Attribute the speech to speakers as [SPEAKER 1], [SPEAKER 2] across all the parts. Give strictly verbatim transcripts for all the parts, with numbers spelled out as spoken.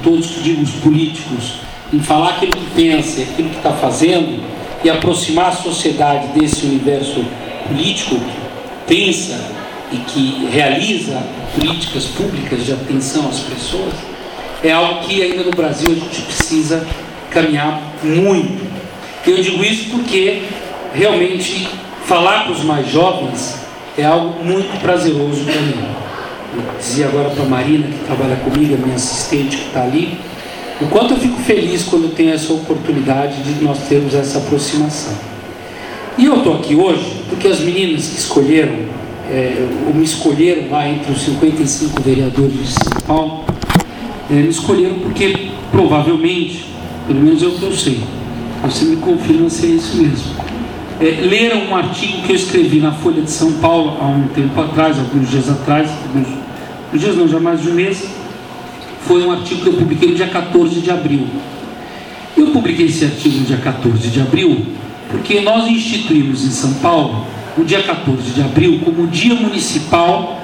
[SPEAKER 1] todos, que digo os políticos, em falar aquilo que pensa, aquilo que está fazendo, e aproximar a sociedade desse universo político que pensa e que realiza políticas públicas de atenção às pessoas, é algo que ainda no Brasil a gente precisa caminhar muito. Eu digo isso porque realmente falar para os mais jovens é algo muito prazeroso para mim. Eu dizia agora para a Marina, que trabalha comigo, a minha assistente que está ali, o quanto eu fico feliz quando eu tenho essa oportunidade de nós termos essa aproximação. E eu estou aqui hoje porque as meninas que escolheram, é, ou me escolheram lá entre os cinquenta e cinco vereadores de São Paulo, é, me escolheram porque provavelmente, pelo menos é o que eu sei, você me confirma se é isso mesmo, é, leram um artigo que eu escrevi na Folha de São Paulo há um tempo atrás, alguns dias atrás, alguns, alguns dias não, já mais de um mês. Foi um artigo que eu publiquei no dia quatorze de abril. Eu publiquei esse artigo no dia quatorze de abril porque nós instituímos em São Paulo o dia quatorze de abril como Dia Municipal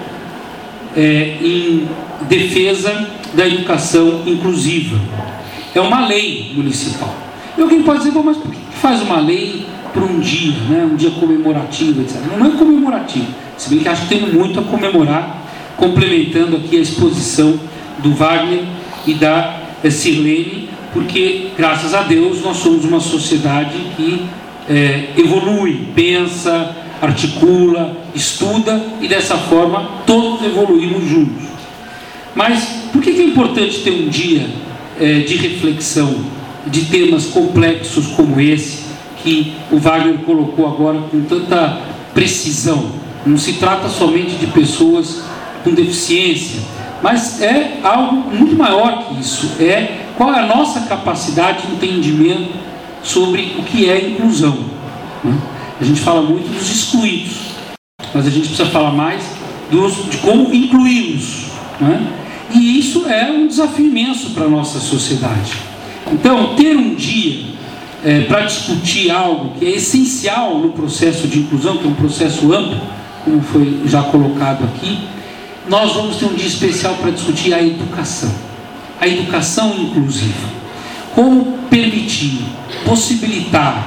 [SPEAKER 1] é, em defesa da educação inclusiva. É uma lei municipal. E alguém pode dizer, bom, mas por que faz uma lei para um dia, né? Um dia comemorativo, etcétera. Não é comemorativo, se bem que acho que temos muito a comemorar, complementando aqui a exposição do Wagner e da Sirlene, porque, graças a Deus, nós somos uma sociedade que é, evolui, pensa, articula, estuda, e dessa forma todos evoluímos juntos. Mas por que é importante ter um dia é, de reflexão de temas complexos como esse, que o Wagner colocou agora com tanta precisão? Não se trata somente de pessoas com deficiência, mas é algo muito maior que isso. É qual é a nossa capacidade de entendimento sobre o que é inclusão, né? A gente fala muito dos excluídos, mas a gente precisa falar mais dos, de como incluí-los, né? E isso é um desafio imenso para a nossa sociedade. Então, ter um dia é, para discutir algo que é essencial no processo de inclusão, que é um processo amplo, como foi já colocado aqui, nós vamos ter um dia especial para discutir a educação, a educação inclusiva. Como permitir, possibilitar,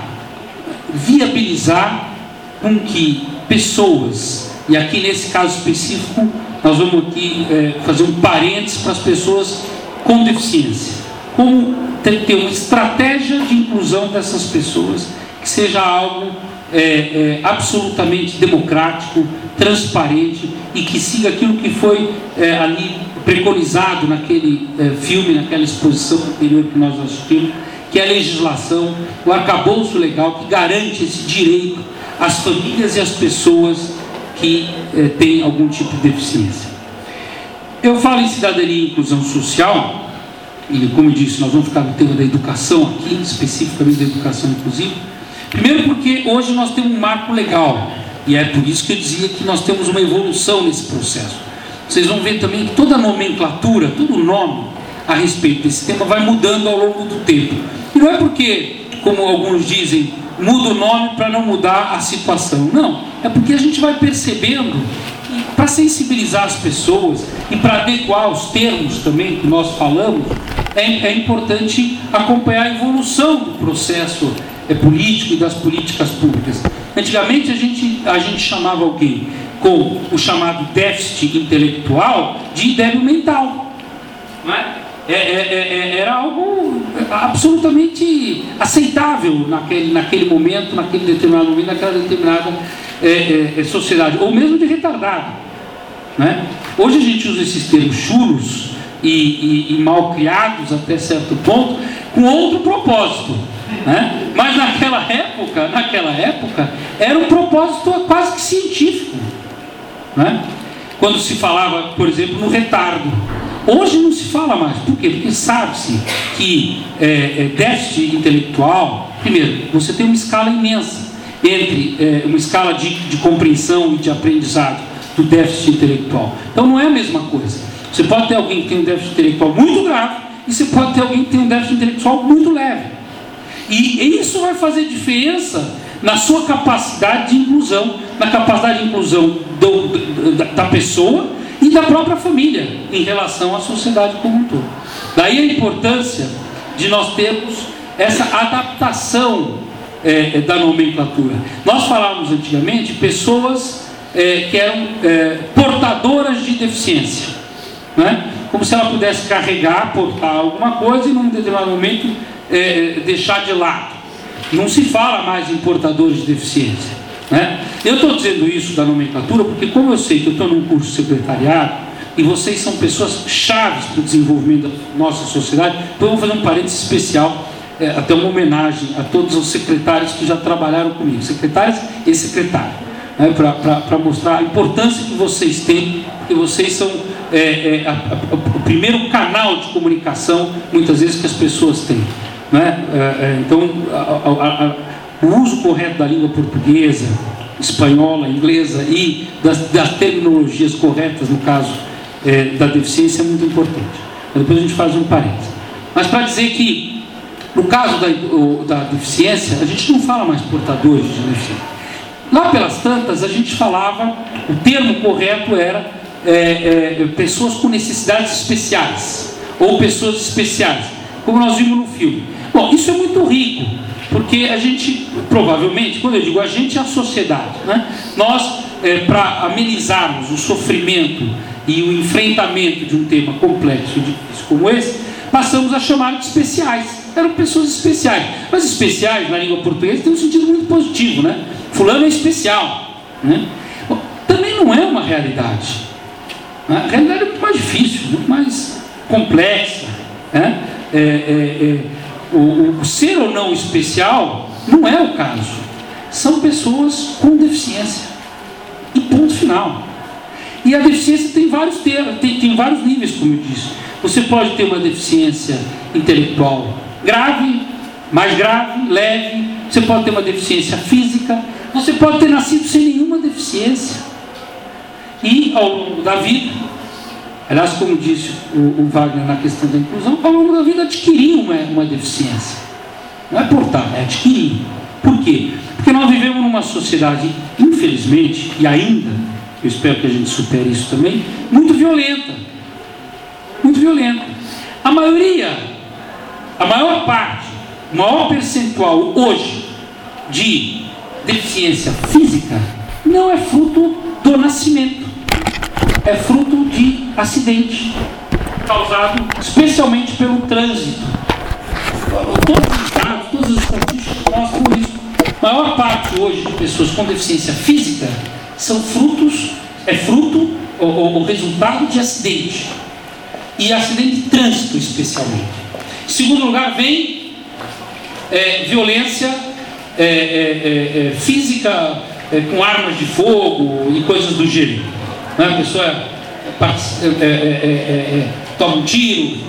[SPEAKER 1] viabilizar com que pessoas, e aqui nesse caso específico, nós vamos aqui é, fazer um parênteses para as pessoas com deficiência, como ter, ter uma estratégia de inclusão dessas pessoas que seja algo é, é, absolutamente democrático, transparente e que siga aquilo que foi é, ali preconizado naquele é, filme, naquela exposição anterior que nós assistimos, que é a legislação, o arcabouço legal que garante esse direito às famílias e às pessoas que eh, têm algum tipo de deficiência. Eu falo em cidadania e inclusão social, e como eu disse, nós vamos ficar no tema da educação aqui, especificamente da educação inclusiva, primeiro porque hoje nós temos um marco legal, e é por isso que eu dizia que nós temos uma evolução nesse processo. Vocês vão ver também que toda a nomenclatura, todo o nome a respeito desse tema vai mudando ao longo do tempo. E não é porque, como alguns dizem, muda o nome para não mudar a situação. Não, é porque a gente vai percebendo que para sensibilizar as pessoas e para adequar os termos também que nós falamos, é, é importante acompanhar a evolução do processo é, político e das políticas públicas. Antigamente a gente, a gente chamava alguém com o chamado déficit intelectual de débil mental, não é? É, é, é, era algo absolutamente aceitável naquele, naquele momento, naquele determinado momento, naquela determinada é, é, sociedade, ou mesmo de retardado, né? Hoje a gente usa esses termos chulos e, e, e mal criados até certo ponto, com outro propósito, né? Mas naquela época, naquela época, era um propósito quase que científico, né? Quando se falava, por exemplo, no retardo. Hoje não se fala mais. Por quê? Porque sabe-se que é, é, déficit intelectual, primeiro, você tem uma escala imensa entre é, uma escala de, de compreensão e de aprendizado do déficit intelectual. Então não é a mesma coisa. Você pode ter alguém que tem um déficit intelectual muito grave e você pode ter alguém que tem um déficit intelectual muito leve. E isso vai fazer diferença na sua capacidade de inclusão, na capacidade de inclusão do, do, da, da pessoa e da própria família em relação à sociedade como um todo. Daí a importância de nós termos essa adaptação é, da nomenclatura. Nós falávamos antigamente pessoas é, que eram é, portadoras de deficiência, né? Como se ela pudesse carregar, portar alguma coisa e num determinado momento é, deixar de lado. Não se fala mais em portadores de deficiência, né? Eu estou dizendo isso da nomenclatura porque, como eu sei que eu estou num curso de secretariado e vocês são pessoas chaves para o desenvolvimento da nossa sociedade, então eu vou fazer um parênteses especial, é, até uma homenagem a todos os secretários que já trabalharam comigo, secretários e secretários, né, para mostrar a importância que vocês têm, porque vocês são é, é, a, a, o primeiro canal de comunicação, muitas vezes, que as pessoas têm, né? É, é, então, a, a, a, o uso correto da língua portuguesa, espanhola, inglesa e das, das terminologias corretas, no caso é, da deficiência, é muito importante. Mas depois a gente faz um parênteses. Mas para dizer que, no caso da, o, da deficiência, a gente não fala mais portadores de deficiência. Lá pelas tantas, a gente falava, o termo correto era é, é, pessoas com necessidades especiais, ou pessoas especiais, como nós vimos no filme. Bom, isso é muito rico, porque a gente, provavelmente, quando eu digo a gente, é a sociedade, né? Nós, é, para amenizarmos o sofrimento e o enfrentamento de um tema complexo e difícil como esse, passamos a chamar de especiais. Eram pessoas especiais. Mas especiais, na língua portuguesa, tem um sentido muito positivo, né? Fulano é especial, né? Bom, também não é uma realidade. Né? A realidade é muito mais difícil, muito mais complexa, né? É, é, é, o, o ser ou não especial não é o caso. São pessoas com deficiência. E ponto final. E a deficiência tem vários, termos, tem, tem vários níveis, como eu disse. Você pode ter uma deficiência intelectual grave, mais grave, leve. Você pode ter uma deficiência física. Você pode ter nascido sem nenhuma deficiência. E ao longo da vida, aliás, como disse o, o Wagner na questão da inclusão, ao longo da vida adquirir uma, uma deficiência. Não é portar, é adquirir. Por quê? Porque nós vivemos numa sociedade, infelizmente, e ainda, eu espero que a gente supere isso também, muito violenta. Muito violenta. A maioria, a maior parte, o maior percentual hoje de deficiência física não é fruto do nascimento, é fruto de acidente causado especialmente pelo trânsito. Todos os dados, todas as estatísticas mostram isso. A maior parte hoje de pessoas com deficiência física são frutos, é fruto ou, ou, ou resultado de acidente, e acidente de trânsito especialmente. Em segundo lugar vem é, violência é, é, é, física é, com armas de fogo e coisas do gênero, né? A pessoa é, é, é, é, toma um tiro.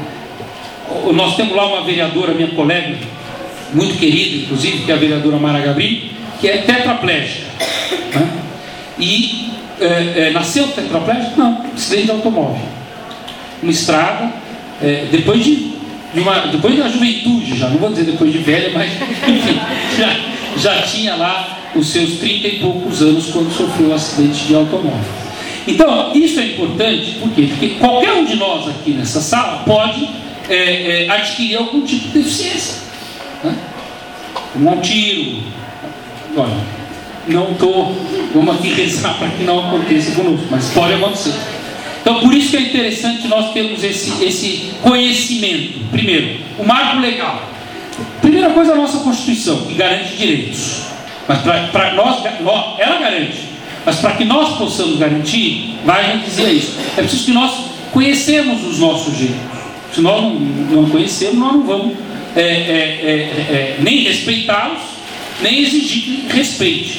[SPEAKER 1] Nós temos lá uma vereadora, minha colega, muito querida, inclusive, que é a vereadora Mara Gabri, que é tetraplégica, né? E é, é, nasceu tetraplégica? Não, acidente de automóvel, uma estrada, é, depois de, de uma, depois da juventude, já não vou dizer depois de velha, mas enfim, já, já tinha lá os seus trinta e poucos anos quando sofreu um acidente de automóvel. Então, isso é importante, por quê? Porque qualquer um de nós aqui nessa sala pode é, é, adquirir algum tipo de deficiência, né? Um tiro. Olha, não estou, vamos aqui rezar para que não aconteça conosco, mas pode acontecer. Então, por isso que é interessante nós termos esse, esse conhecimento. Primeiro, o marco legal. Primeira coisa, a nossa Constituição, que garante direitos. Mas para nós, nós, ela garante. Mas para que nós possamos garantir, vai dizer isso. É preciso que nós conhecemos os nossos direitos. Se nós não, não conhecermos, nós não vamos é, é, é, é, nem respeitá-los, nem exigir que respeite.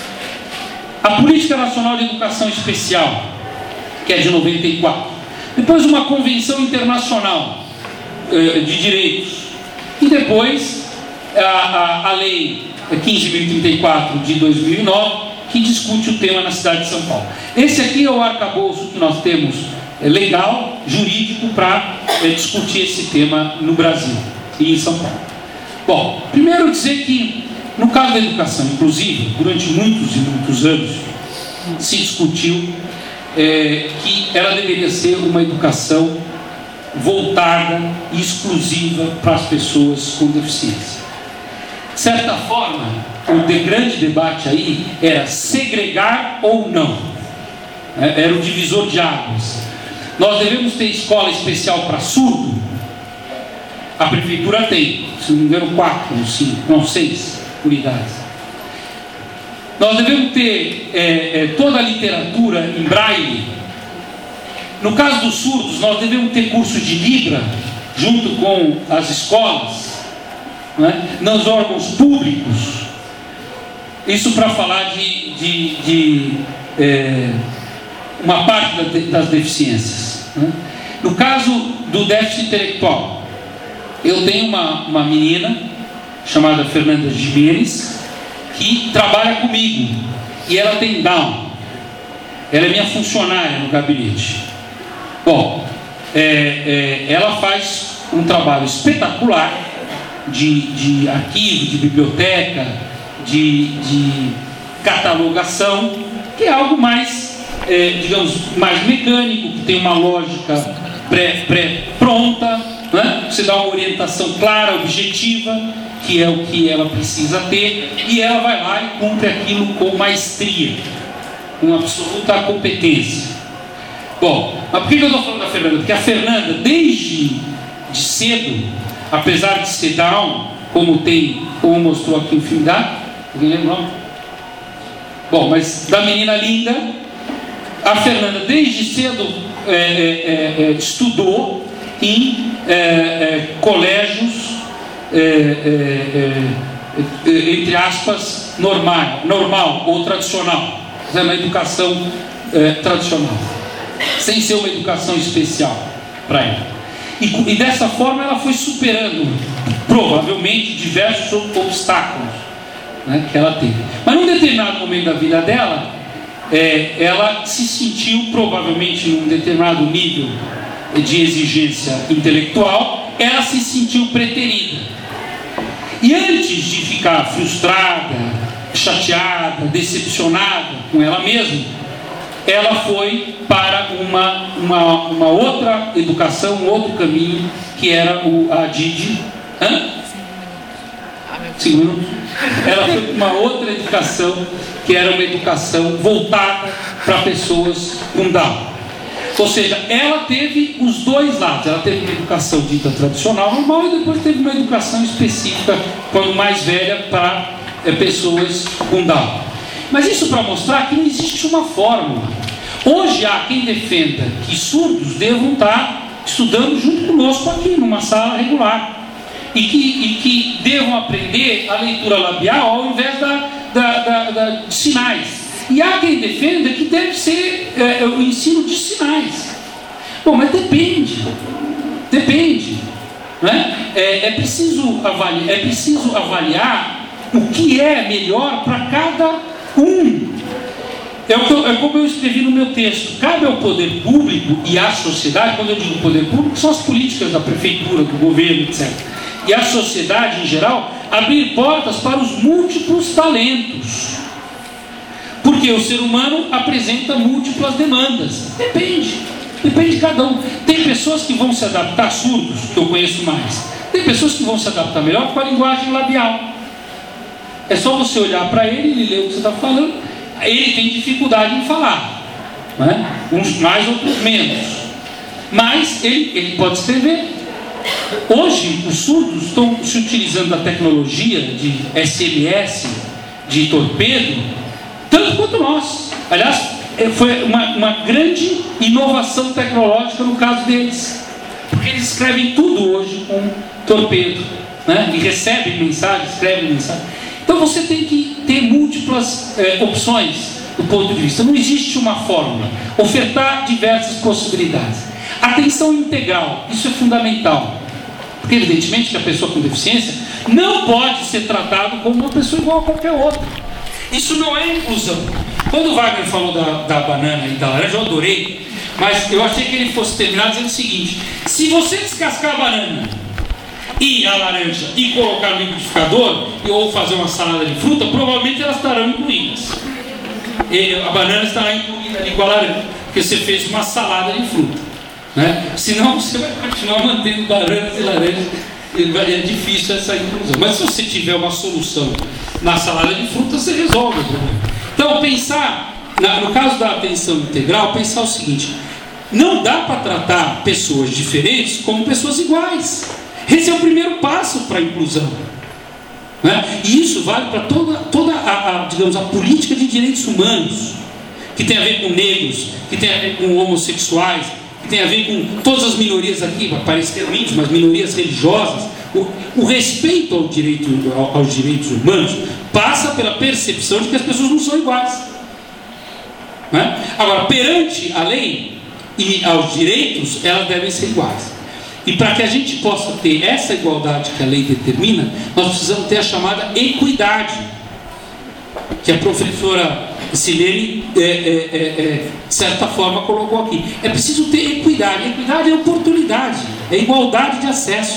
[SPEAKER 1] A Política Nacional de Educação Especial, que é de noventa e quatro. Depois uma Convenção Internacional eh, de Direitos. E depois a, a, a Lei quinze mil e trinta e quatro de dois mil e nove, que discute o tema na cidade de São Paulo. Esse aqui é o arcabouço que nós temos é, legal, jurídico, para é, discutir esse tema no Brasil e em São Paulo. Bom, primeiro dizer que, no caso da educação inclusiva, durante muitos e muitos anos, se discutiu É, que ela deveria ser uma educação voltada e exclusiva para as pessoas com deficiência. De certa forma, o de grande debate aí era segregar ou não. Era o divisor de águas. Nós devemos ter escola especial para surdo? A prefeitura tem, se não me engano, quatro, cinco, não, seis unidades. Nós devemos ter é, é, toda a literatura em braille. No caso dos surdos, nós devemos ter curso de Libra junto com as escolas, né, nos órgãos públicos. Isso para falar de, de, de é, uma parte das deficiências, né? No caso do déficit intelectual, eu tenho uma, uma menina chamada Fernanda Jimenez que trabalha comigo e ela tem Down. Ela é minha funcionária no gabinete. Bom, é, é, ela faz um trabalho espetacular de, de arquivo, de biblioteca, de, de catalogação, que é algo mais, é, digamos, mais mecânico, que tem uma lógica pré, pré pronta, né? Você dá uma orientação clara, objetiva, que é o que ela precisa ter, e ela vai lá e cumpre aquilo com maestria, com absoluta competência. Bom, mas por que eu estou falando da Fernanda? Porque a Fernanda, desde de cedo, apesar de ser Down, como tem, como mostrou aqui o filme da, alguém lembra o nome? Bom, mas da menina linda, a Fernanda desde cedo é, é, é, estudou em é, é, colégios, é, é, é, entre aspas, normal, normal ou tradicional, é uma educação é, tradicional, sem ser uma educação especial para ela. E, e dessa forma ela foi superando, provavelmente, diversos obstáculos, né, que ela teve. Mas num determinado momento da vida dela, é, ela se sentiu, provavelmente num determinado nível de exigência intelectual, ela se sentiu preterida. E antes de ficar frustrada, chateada, decepcionada com ela mesma, ela foi para uma, uma, uma outra educação, um outro caminho, que era o, a Didi. Hã? Cinco minutos. Ela foi para uma outra educação, que era uma educação voltada para pessoas com Down. Ou seja, ela teve os dois lados. Ela teve uma educação dita tradicional, normal, e depois teve uma educação específica, quando mais velha, para é, pessoas com Down. Mas isso para mostrar que não existe uma fórmula. Hoje há quem defenda que surdos devam estar estudando junto conosco aqui, numa sala regular. E que, e que devam aprender a leitura labial ao invés da, da, da, da, de sinais. E há quem defenda que deve ser é, o ensino de sinais. Bom, mas depende. Depende. Né? É, é, preciso avaliar, é preciso avaliar o que é melhor para cada um. É, o que eu, é como eu escrevi no meu texto. Cabe ao poder público e à sociedade, quando eu digo poder público, são as políticas da prefeitura, do governo, etcétera. E a sociedade em geral, abrir portas para os múltiplos talentos. Porque o ser humano apresenta múltiplas demandas. Depende. Depende de cada um. Tem pessoas que vão se adaptar, surdos, que eu conheço mais. Tem pessoas que vão se adaptar melhor com a linguagem labial. É só você olhar para ele, ele lê o que você está falando. Ele tem dificuldade em falar, né? Uns mais, outros menos. Mas ele, ele pode escrever. Hoje, os surdos estão se utilizando da tecnologia de S M S, de torpedo, tanto quanto nós. Aliás, foi uma, uma grande inovação tecnológica no caso deles, porque eles escrevem tudo hoje com torpedo, né? E recebem mensagem, escrevem mensagem. Então você tem que ter múltiplas é, opções do ponto de vista. Não existe uma fórmula. Ofertar diversas possibilidades. Atenção integral, isso é fundamental. Porque evidentemente que a pessoa com deficiência não pode ser tratado como uma pessoa igual a qualquer outra. Isso não é inclusão. Quando o Wagner falou da, da banana e da laranja, eu adorei, mas eu achei que ele fosse terminar dizendo o seguinte: se você descascar a banana e a laranja e colocar no liquidificador ou fazer uma salada de fruta, provavelmente elas estarão incluídas. E a banana estará incluída ali com a laranja, porque você fez uma salada de fruta. né? Senão você vai continuar mantendo bananas e laranjas, é difícil essa inclusão. Mas se você tiver uma solução na salada de frutas, você resolve o problema. Então, pensar, no caso da atenção integral, pensar o seguinte: não dá para tratar pessoas diferentes como pessoas iguais. Esse é o primeiro passo para a inclusão, né? E isso vale para toda, toda a, a, digamos, a política de direitos humanos, que tem a ver com negros, que tem a ver com homossexuais, que tem a ver com todas as minorias aqui, parece índios, mas minorias religiosas. O, o respeito ao direito, ao, aos direitos humanos passa pela percepção de que as pessoas não são iguais, né? Agora, perante a lei e aos direitos, elas devem ser iguais. E para que a gente possa ter essa igualdade que a lei determina, nós precisamos ter a chamada equidade, que a professora Silene, é, é, é, é, de certa forma, colocou aqui. É preciso ter equidade. Equidade é oportunidade, é igualdade de acesso,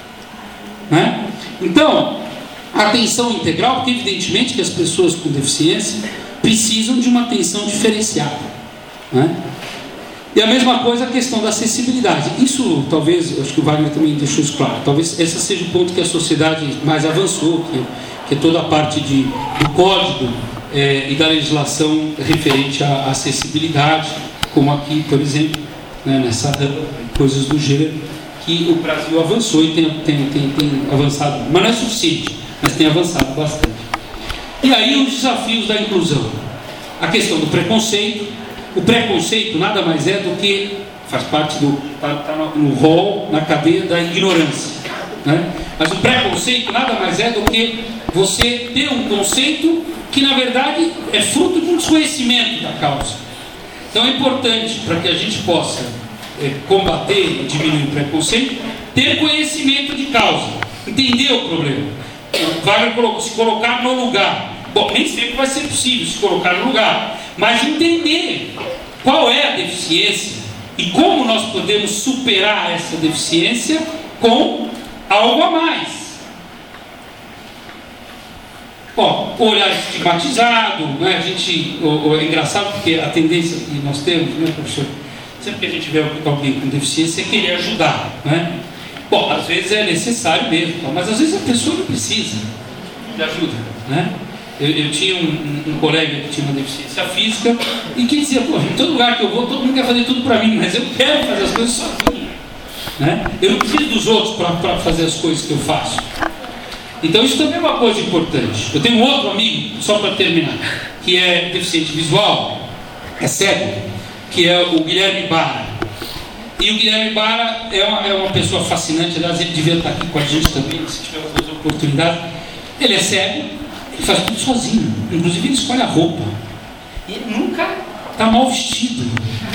[SPEAKER 1] né? Então, atenção integral, porque evidentemente que as pessoas com deficiência precisam de uma atenção diferenciada, né? E a mesma coisa a questão da acessibilidade. Isso, talvez, acho que o Wagner também deixou isso claro, talvez esse seja o ponto que a sociedade mais avançou, que, que é toda a parte de, do código é, e da legislação referente à acessibilidade, como aqui, por exemplo, né, nessa coisas do gênero, que o Brasil avançou e tem, tem, tem, tem avançado, mas não é suficiente, mas tem avançado bastante. E aí os desafios da inclusão. A questão do preconceito. O preconceito nada mais é do que, faz parte do, tá, tá no rol, na cadeia da ignorância, né? Mas o preconceito nada mais é do que você ter um conceito que na verdade é fruto de um desconhecimento da causa. Então é importante, para que a gente possa é, combater e diminuir o preconceito, ter conhecimento de causa, entender o problema. O Wagner colocou, se colocar no lugar. Bom, nem sempre vai ser possível se colocar no lugar, mas entender qual é a deficiência e como nós podemos superar essa deficiência com algo a mais. Bom, o olhar estigmatizado, né? A gente, o, o, é engraçado porque a tendência que nós temos, né, professor? Sempre que a gente vê alguém com deficiência é querer ajudar, né? Bom, às vezes é necessário mesmo, mas às vezes a pessoa não precisa de ajuda, né? Eu, eu tinha um, um, um colega que tinha uma deficiência física e que dizia: pô, em todo lugar que eu vou, todo mundo quer fazer tudo para mim, mas eu quero fazer as coisas sozinho, né? Eu não preciso dos outros para fazer as coisas que eu faço. Então isso também é uma coisa importante. Eu tenho um outro amigo, só para terminar, que é deficiente visual, é cego, que é o Guilherme Bara. E o Guilherme Bara é uma, é uma pessoa fascinante. Aliás, ele devia estar aqui com a gente também, se tiver outras oportunidades. Ele é cego. Ele faz tudo sozinho, inclusive ele escolhe a roupa. E ele nunca está mal vestido.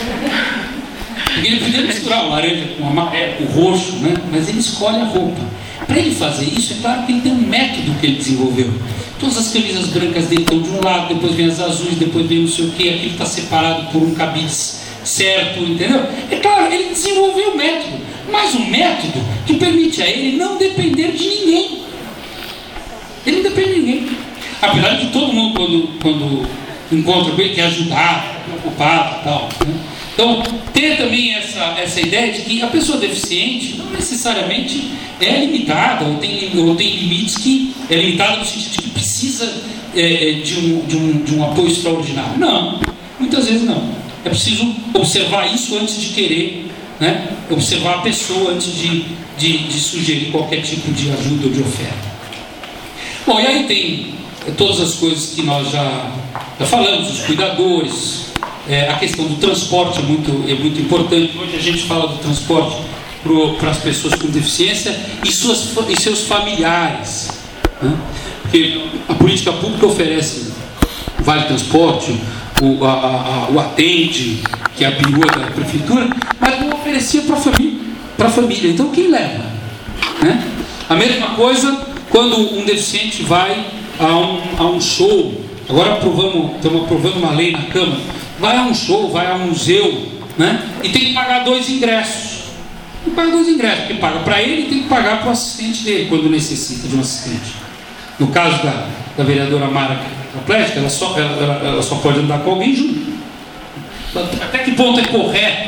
[SPEAKER 1] Porque ele podia misturar o laranja com o amarelo, com o roxo, né? Mas ele escolhe a roupa. Para ele fazer isso, é claro que ele tem um método que ele desenvolveu. Todas as camisas brancas dele estão de um lado, depois vem as azuis, depois vem não sei o que, aquilo está separado por um cabide certo, entendeu? É claro, ele desenvolveu o método, mas um método que permite a ele não depender de ninguém. Ele não depende de ninguém. Apesar de que todo mundo, quando, quando encontra com ele, quer ajudar, preocupado e tal, né? Então, ter também essa, essa ideia de que a pessoa deficiente não necessariamente é limitada, ou tem, ou tem limites que é limitada no sentido de que precisa é, de, um, de, um, de um apoio extraordinário. Não, muitas vezes não. É preciso observar isso antes de querer, né? Observar a pessoa antes de, de, de sugerir qualquer tipo de ajuda ou de oferta. Bom, e aí tem todas as coisas que nós já, já falamos, os cuidadores, é, a questão do transporte é muito, é muito importante. Hoje a gente fala do transporte para as pessoas com deficiência e, suas, e seus familiares, né? Porque a política pública oferece o Vale Transporte, o, a, a, o Atende, que é a perua da prefeitura, mas não oferecia para a família, para a família. Então quem leva, né? A mesma coisa quando um deficiente vai a um, a um show. Agora aprovamos, estamos aprovando uma lei na Câmara. Vai a um show, vai a um museu, né? E tem que pagar dois ingressos. Tem que pagar dois ingressos, porque paga para ele e tem que pagar para o assistente dele, quando necessita de um assistente. No caso da, da vereadora Mara Atlética, ela só, ela, ela, ela só pode andar com alguém junto. Até que ponto é correto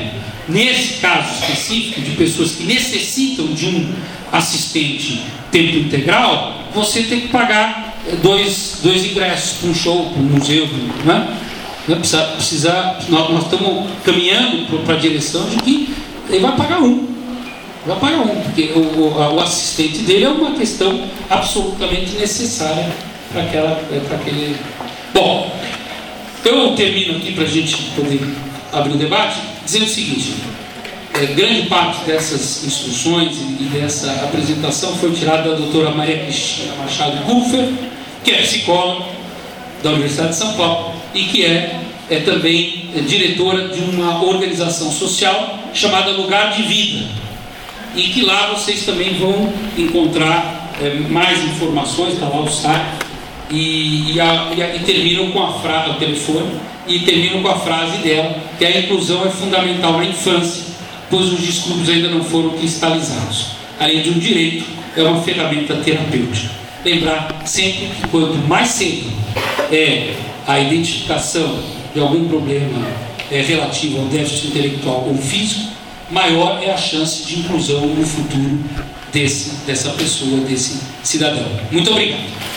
[SPEAKER 1] nesse caso específico, de pessoas que necessitam de um assistente tempo integral, você tem que pagar dois, dois ingressos para um show, para um museu, né? Precisa, precisa, nós, nós estamos caminhando para a direção de que ele vai pagar um. Vai pagar um, porque o, o, o assistente dele é uma questão absolutamente necessária para aquela, para aquele... Bom, eu termino aqui para a gente poder abrir o debate, dizendo o seguinte: é, grande parte dessas instruções e, e dessa apresentação foi tirada da doutora Maria Cristina Machado Kupfer, que é psicóloga da Universidade de São Paulo e que é, é também é, diretora de uma organização social chamada Lugar de Vida, e que lá vocês também vão encontrar é, mais informações, está lá o site, e, e, a, e, a, e terminam com a frase, o telefone, e terminam com a frase dela, que a inclusão é fundamental na infância, pois os distúrbios ainda não foram cristalizados. Além de um direito, é uma ferramenta terapêutica. Lembrar sempre que quanto mais cedo é a identificação de algum problema é, relativo ao déficit intelectual ou físico, maior é a chance de inclusão no futuro desse, dessa pessoa, desse cidadão. Muito obrigado.